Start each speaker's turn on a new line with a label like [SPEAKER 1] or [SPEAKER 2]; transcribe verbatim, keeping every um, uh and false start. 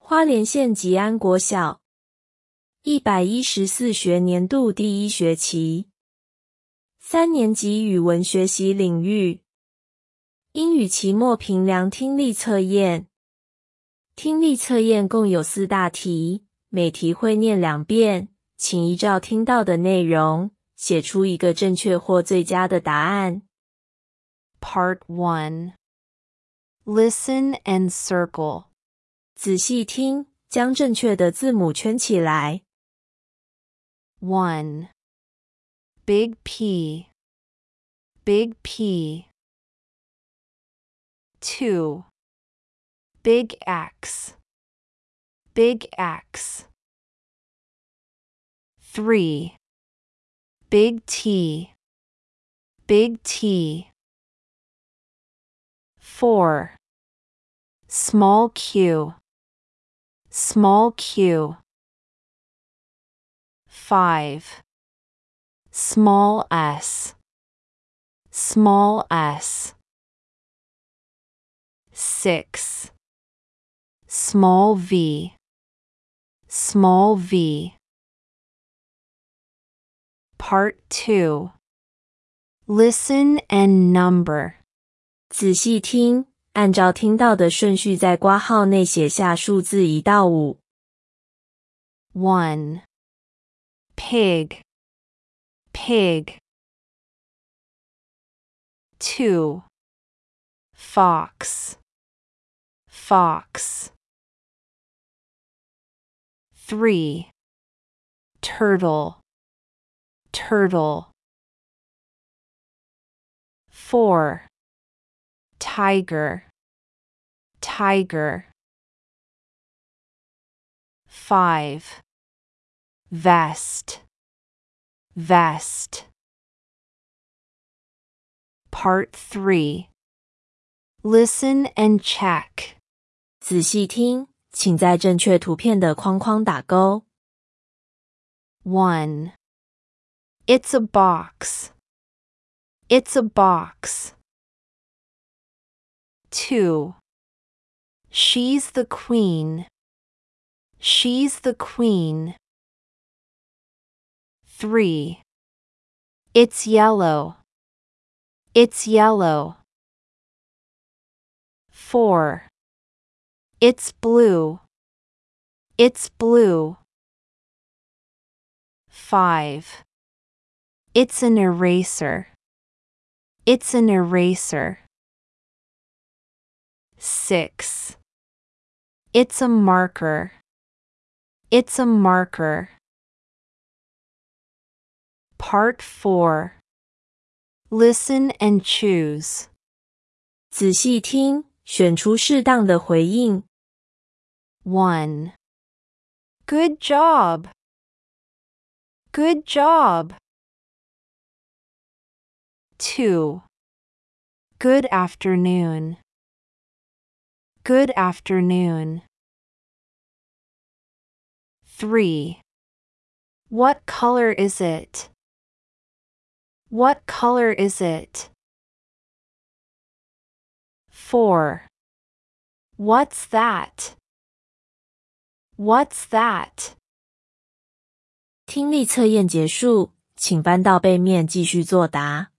[SPEAKER 1] 花莲县吉安国小一百一十四学年度第一学期三年级语文学习领域英语期末评量听力测验。听力测验共有四大题，每题会念两遍，请依照听到的内容，写出一个正确或最佳的答案。
[SPEAKER 2] Part one. Listen and circle.
[SPEAKER 1] 仔细听，将正确的字母圈起来。
[SPEAKER 2] one. Big P. Big P. two. Big X. Big X. three. Big T. Big T. four. Small q. Small q. five. Small s. Small s. six. Small v. Small v. Part two. Listen and number.
[SPEAKER 1] 仔细听，按照听到的顺序在括号内写下数字一到五。
[SPEAKER 2] one. Pig. Pig. two. Fox. Fox. three. Turtle. Turtle. four. Tiger. Tiger. five. Vest. Vest. Part three. Listen and check.
[SPEAKER 1] 仔细听，请在正确图片的框框打勾。
[SPEAKER 2] one. It's a box. It's a box. two. She's the queen. She's the queen. three. It's yellow. It's yellow. four. It's blue. It's blue. five. It's an eraser. It's an eraser. six. It's a marker. It's a marker. Part four. Listen and choose.
[SPEAKER 1] 仔细听，选出适当的回应。
[SPEAKER 2] one. Good job. Good job. two. Good afternoon. Good afternoon. three. What color is it? What color is it? four. What's that? What's that?
[SPEAKER 1] 听力测验结束，请翻到背面继续作答。